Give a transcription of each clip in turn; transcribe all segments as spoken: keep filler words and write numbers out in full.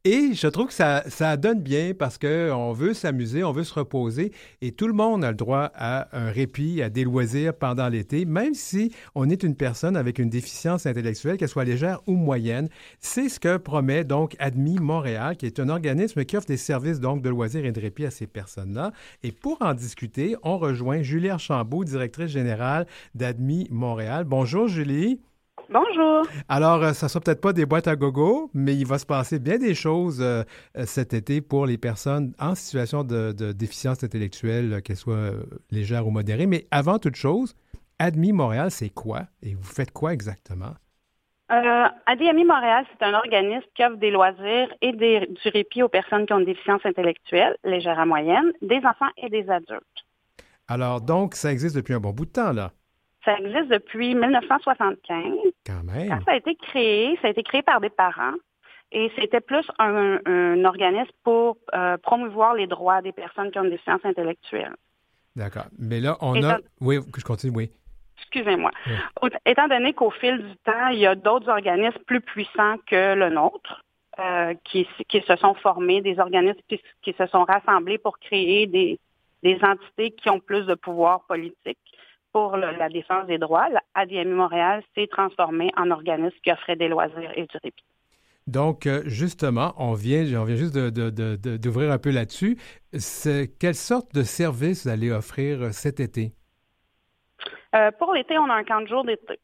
Et je trouve que ça, ça donne bien parce qu'on veut s'amuser, on veut se reposer et tout le monde a le droit à un répit, à des loisirs pendant l'été, même si on est une personne avec une déficience intellectuelle, qu'elle soit légère ou moyenne. C'est ce que promet donc Admis Montréal, qui est un organisme qui offre des services donc de loisirs et de répit à ces personnes-là. Et pour en discuter, on rejoint Julie Archambault, directrice générale d'Admis Montréal. Bonjour Julie. Bonjour. Alors, euh, ça ne sera peut-être pas des boîtes à gogo, mais il va se passer bien des choses euh, euh, cet été pour les personnes en situation de, de déficience intellectuelle, euh, qu'elles soient euh, légères ou modérées. Mais avant toute chose, Admis Montréal, c'est quoi? Et vous faites quoi exactement? Euh, Admis Montréal, c'est un organisme qui offre des loisirs et des, du répit aux personnes qui ont une déficience intellectuelle, légère à moyenne, des enfants et des adultes. Alors, donc, ça existe depuis un bon bout de temps, là. Ça existe depuis dix-neuf cent soixante-quinze. Quand même. Quand ça a été créé, ça a été créé par des parents et c'était plus un, un organisme pour euh, promouvoir les droits des personnes qui ont une déficience intellectuelle. D'accord. Mais là, on Étant... a... Oui, je continue, oui. Excusez-moi. Oui. Étant donné qu'au fil du temps, il y a d'autres organismes plus puissants que le nôtre euh, qui, qui se sont formés, des organismes qui, qui se sont rassemblés pour créer des, des entités qui ont plus de pouvoir politique pour le, la défense des droits. Admis Montréal s'est transformé en organisme qui offrait des loisirs et du répit. Donc, euh, justement, on vient, on vient juste de, de, de, de, d'ouvrir un peu là-dessus. C'est, quelle sorte de service vous allez offrir cet été? Euh, pour l'été, on a un camp de jour d'été.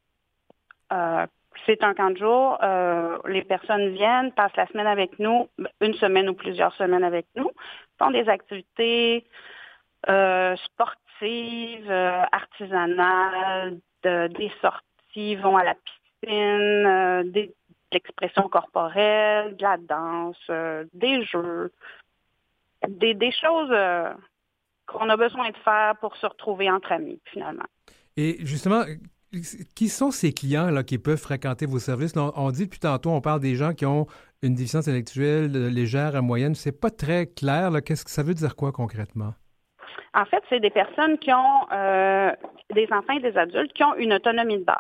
Euh, c'est un camp de jour. Euh, les personnes viennent, passent la semaine avec nous, une semaine ou plusieurs semaines avec nous, font des activités euh, sportives, euh, artisanales, de, des sorties, vont à la piscine, euh, des, de l'expression corporelle, de la danse, euh, des jeux, des, des choses euh, qu'on a besoin de faire pour se retrouver entre amis, finalement. Et justement, qui sont ces clients là, qui peuvent fréquenter vos services? On, on dit depuis tantôt, on parle des gens qui ont une déficience intellectuelle légère à moyenne. C'est pas très clair. Là. Qu'est-ce que ça veut dire quoi concrètement? En fait, c'est des personnes qui ont euh, des enfants et des adultes qui ont une autonomie de base.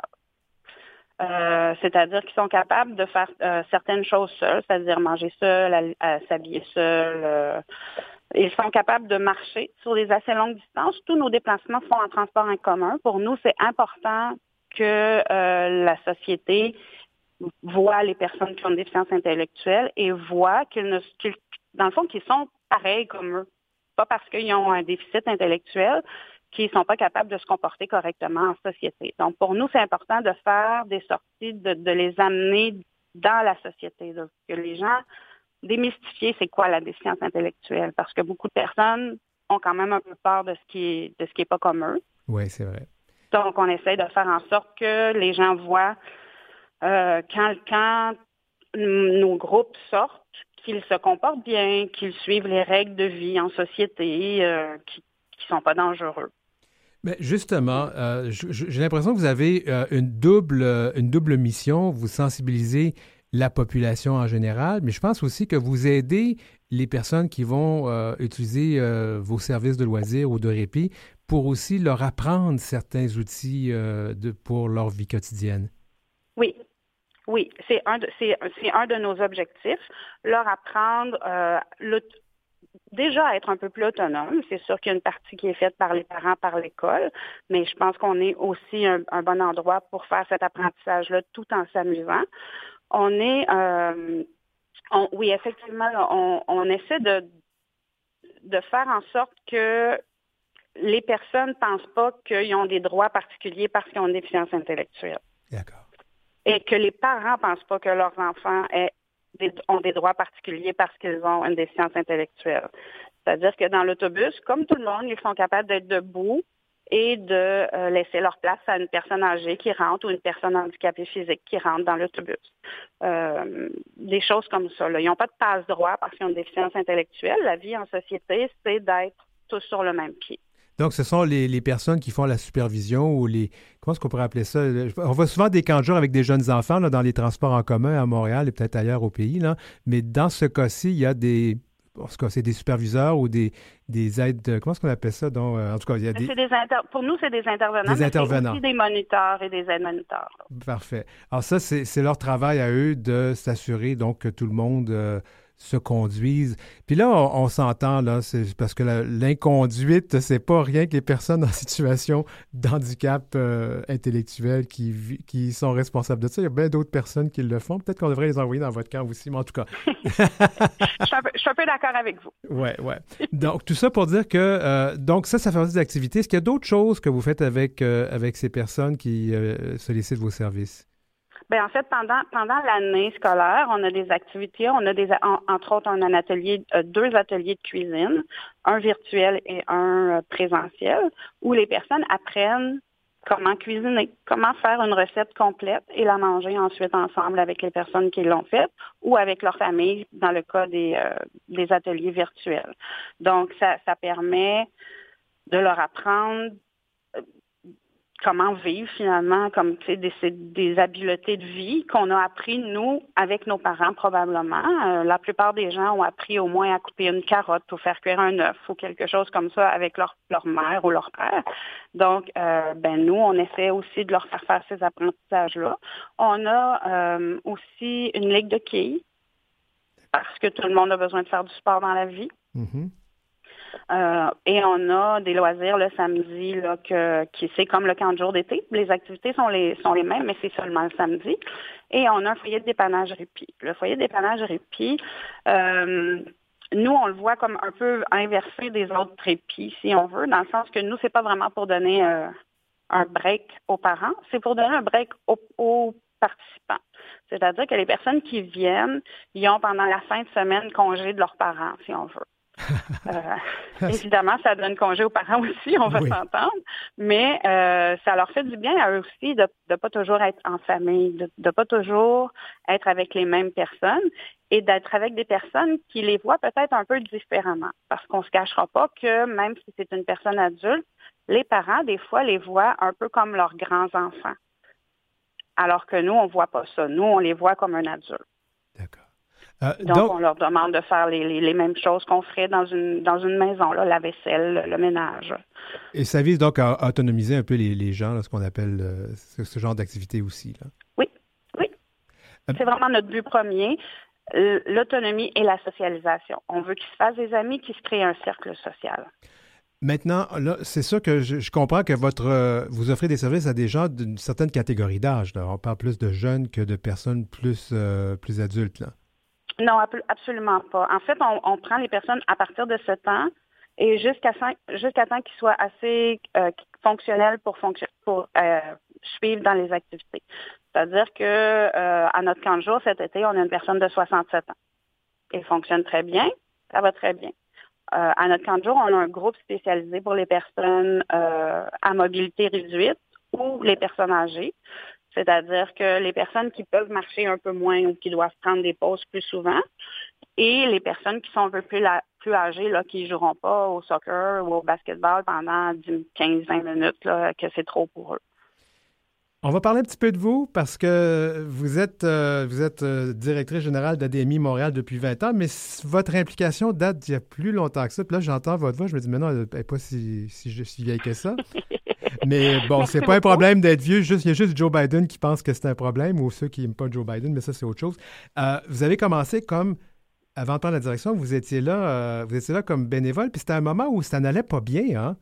Euh, c'est-à-dire qu'ils sont capables de faire euh, certaines choses seuls, c'est-à-dire manger seul, à, à s'habiller seul. Euh, ils sont capables de marcher sur des assez longues distances. Tous nos déplacements se font en transport en commun. Pour nous, c'est important que euh, la société voit les personnes qui ont une déficience intellectuelle et voit qu'ils ne, qu'ils, dans le fond, qu'ils sont pareils comme eux. Pas parce qu'ils ont un déficit intellectuel qu'ils ne sont pas capables de se comporter correctement en société. Donc, pour nous, c'est important de faire des sorties, de, de les amener dans la société, là, que les gens démystifier c'est quoi la déficience intellectuelle, parce que beaucoup de personnes ont quand même un peu peur de ce qui est, de ce qui est pas comme eux. Oui, c'est vrai. Donc, on essaie de faire en sorte que les gens voient euh, quand, quand nos groupes sortent, qu'ils se comportent bien, qu'ils suivent les règles de vie en société, euh, qui ne sont pas dangereux. Mais justement, euh, j'ai l'impression que vous avez euh, une double, une double mission. Vous sensibilisez la population en général, mais je pense aussi que vous aidez les personnes qui vont euh, utiliser euh, vos services de loisirs ou de répit pour aussi leur apprendre certains outils euh, de, pour leur vie quotidienne. Oui, oui, c'est un de, c'est, c'est un de nos objectifs, leur apprendre euh, le, déjà à être un peu plus autonome. C'est sûr qu'il y a une partie qui est faite par les parents, par l'école, mais je pense qu'on est aussi un, un bon endroit pour faire cet apprentissage-là tout en s'amusant. On est, euh, on, oui, effectivement, on, on essaie de, de faire en sorte que les personnes ne pensent pas qu'ils ont des droits particuliers parce qu'ils ont une déficience intellectuelle. D'accord. Et que les parents ne pensent pas que leurs enfants aient des, ont des droits particuliers parce qu'ils ont une déficience intellectuelle. C'est-à-dire que dans l'autobus, comme tout le monde, ils sont capables d'être debout et de euh, laisser leur place à une personne âgée qui rentre ou une personne handicapée physique qui rentre dans l'autobus. Euh, des choses comme ça. Là. Ils n'ont pas de passe-droit parce qu'ils ont une déficience intellectuelle. La vie en société, c'est d'être tous sur le même pied. Donc, ce sont les, les personnes qui font la supervision ou les... Comment est-ce qu'on pourrait appeler ça? On voit souvent des camps de jour avec des jeunes enfants là, dans les transports en commun à Montréal et peut-être ailleurs au pays. Là. Mais dans ce cas-ci, il y a des... En tout cas, c'est des superviseurs ou des, des aides, comment est-ce qu'on appelle ça? Donc, euh, en tout cas, il y a des... C'est des inter... Pour nous, c'est des intervenants, des mais intervenants. c'est aussi des moniteurs et des aides-moniteurs. Parfait. Alors ça, c'est, c'est leur travail à eux de s'assurer donc que tout le monde euh, se conduise. Puis là, on, on s'entend, là, c'est parce que la, l'inconduite, c'est pas rien que les personnes en situation d'handicap euh, intellectuel qui, qui sont responsables de ça. Il y a bien d'autres personnes qui le font. Peut-être qu'on devrait les envoyer dans votre camp aussi, mais en tout cas. je, suis un peu, je suis un peu d'accord avec vous. Oui, oui. Donc, tout ça pour dire que, euh, donc ça, ça fait partie des activités. Est-ce qu'il y a d'autres choses que vous faites avec, euh, avec ces personnes qui euh, sollicitent vos services? Bien, en fait, pendant, pendant l'année scolaire, on a des activités. On a des, en, entre autres, on a un atelier, euh, deux ateliers de cuisine, un virtuel et un euh, présentiel, où les personnes apprennent comment cuisiner, comment faire une recette complète et la manger ensuite ensemble avec les personnes qui l'ont faite ou avec leur famille dans le cas des, euh, des ateliers virtuels. Donc, ça, ça permet de leur apprendre comment vivre finalement, comme tu sais, des, des habiletés de vie qu'on a appris, nous, avec nos parents probablement. Euh, la plupart des gens ont appris au moins à couper une carotte ou faire cuire un œuf ou quelque chose comme ça avec leur, leur mère ou leur père. Donc, euh, ben nous, on essaie aussi de leur faire faire ces apprentissages-là. On a euh, aussi une ligue de quilles parce que tout le monde a besoin de faire du sport dans la vie. Mm-hmm. Euh, et on a des loisirs le samedi, là, que, qui c'est comme le camp de jour d'été. Les activités sont les sont les mêmes, mais c'est seulement le samedi. Et on a un foyer de dépannage répit. Le foyer de dépannage répit, euh, nous, on le voit comme un peu inversé des autres répits, si on veut, dans le sens que nous, c'est pas vraiment pour donner euh, un break aux parents, c'est pour donner un break aux, aux participants. C'est-à-dire que les personnes qui viennent, ils ont pendant la fin de semaine congé de leurs parents, si on veut. Euh, évidemment, ça donne congé aux parents aussi, on va oui. s'entendre, mais euh, ça leur fait du bien à eux aussi de ne pas toujours être en famille, de ne pas toujours être avec les mêmes personnes et d'être avec des personnes qui les voient peut-être un peu différemment. Parce qu'on ne se cachera pas que même si c'est une personne adulte, les parents, des fois, les voient un peu comme leurs grands-enfants. Alors que nous, on ne voit pas ça. Nous, on les voit comme un adulte. D'accord. Euh, donc, donc, on leur demande de faire les, les, les mêmes choses qu'on ferait dans une, dans une maison, là, la vaisselle, le, le ménage. Et ça vise donc à autonomiser un peu les, les gens, là, ce qu'on appelle euh, ce, ce genre d'activité aussi, là. Oui, oui. Euh, C'est vraiment notre but premier, l'autonomie et la socialisation. On veut qu'ils se fassent des amis, qu'ils se créent un cercle social. Maintenant, là, c'est sûr que je, je comprends que votre, euh, vous offrez des services à des gens d'une certaine catégorie d'âge, là. On parle plus de jeunes que de personnes plus, euh, plus adultes, là. Non, absolument pas. En fait, on, on prend les personnes à partir de sept ans et jusqu'à jusqu'à temps qu'ils soient assez euh, fonctionnels pour, fonction, pour euh, suivre dans les activités. C'est-à-dire que euh, à notre camp de jour cet été, on a une personne de soixante-sept ans. Elle fonctionne très bien, ça va très bien. Euh, à notre camp de jour, on a un groupe spécialisé pour les personnes euh, à mobilité réduite ou les personnes âgées. C'est-à-dire que les personnes qui peuvent marcher un peu moins ou qui doivent prendre des pauses plus souvent, et les personnes qui sont un peu plus, la, plus âgées, là, qui ne joueront pas au soccer ou au basketball pendant quinze à vingt minutes, là, que c'est trop pour eux. On va parler un petit peu de vous parce que vous êtes, euh, vous êtes euh, directrice générale d'A D M I Montréal depuis vingt ans, mais votre implication date d'il y a plus longtemps que ça. Puis là, j'entends votre voix, je me dis, mais non, elle n'est pas si, si, si vieille que ça. Mais bon, c'est pas un problème d'être vieux. Juste, il y a juste Joe Biden qui pense que c'est un problème ou ceux qui n'aiment pas Joe Biden, mais ça, c'est autre chose. Euh, vous avez commencé comme, avant de prendre la direction, vous étiez là, euh, vous étiez là comme bénévole, puis c'était un moment où ça n'allait pas bien, hein?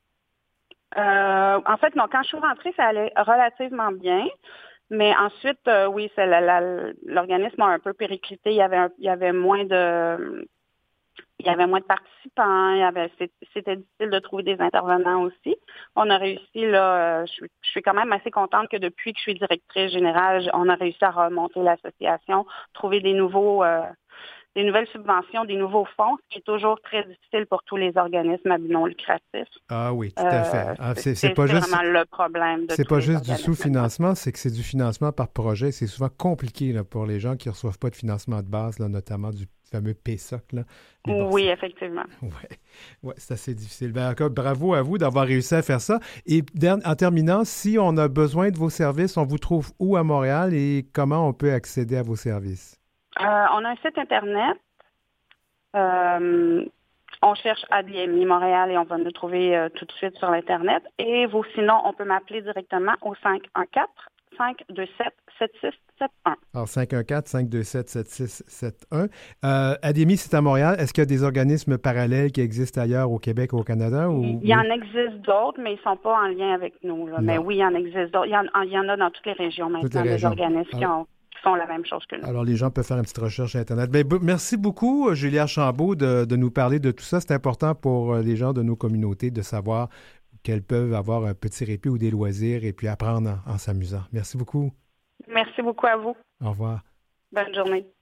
Euh, en fait, non, quand je suis rentrée, ça allait relativement bien. Mais ensuite, euh, oui, c'est la, la, l'organisme a un peu périclité. Il y avait, un, il y avait moins de... Il y avait moins de participants, il y avait, c'était difficile de trouver des intervenants aussi. On a réussi, là, je suis, je suis quand même assez contente que depuis que je suis directrice générale, on a réussi à remonter l'association, trouver des nouveaux, euh, des nouvelles subventions, des nouveaux fonds, ce qui est toujours très difficile pour tous les organismes à but non lucratif. Ah oui, tout à fait. Ah, c'est, c'est, c'est pas c'est juste, vraiment le problème de c'est tous pas les juste du organismes. sous-financement, c'est que c'est du financement par projet. C'est souvent compliqué là, pour les gens qui ne reçoivent pas de financement de base, là, notamment du fameux P S O C. Là. Bon, oui, c'est... effectivement. Oui, ouais, c'est assez difficile. Ben, encore, bravo à vous d'avoir réussi à faire ça. Et en terminant, si on a besoin de vos services, on vous trouve où à Montréal et comment on peut accéder à vos services? Euh, on a un site Internet. Euh, on cherche A D M I Montréal et on va nous trouver euh, tout de suite sur l'Internet. Et vous, sinon, on peut m'appeler directement au cinq un quatre, cinq deux sept, sept six sept un. Alors, cinq un quatre, cinq deux sept, sept six sept un. Euh, A D M I, c'est à Montréal. Est-ce qu'il y a des organismes parallèles qui existent ailleurs au Québec ou au Canada? Ou... Il y en existe d'autres, mais ils ne sont pas en lien avec nous. Là. Mais oui, il y en existe d'autres. Il y en, il y en a dans toutes les régions maintenant, toutes les régions. Des organismes Alors... qui ont qui font la même chose que nous. Alors, les gens peuvent faire une petite recherche sur Internet. Bien, merci beaucoup, Julie Archambault, de, de nous parler de tout ça. C'est important pour les gens de nos communautés de savoir qu'elles peuvent avoir un petit répit ou des loisirs et puis apprendre en, en s'amusant. Merci beaucoup. Merci beaucoup à vous. Au revoir. Bonne journée.